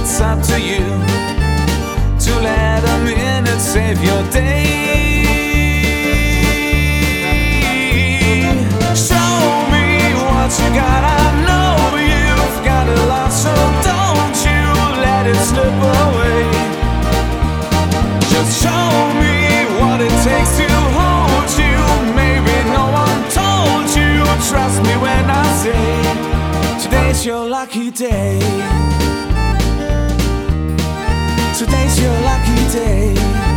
it's up to you to let a minute save your day. Show me what you got, I know you've got a lot, so don't you let it slip away. Just show me what it takes to hold you. Maybe no one told you. Trust me when I say today's your lucky day. Today's your lucky day.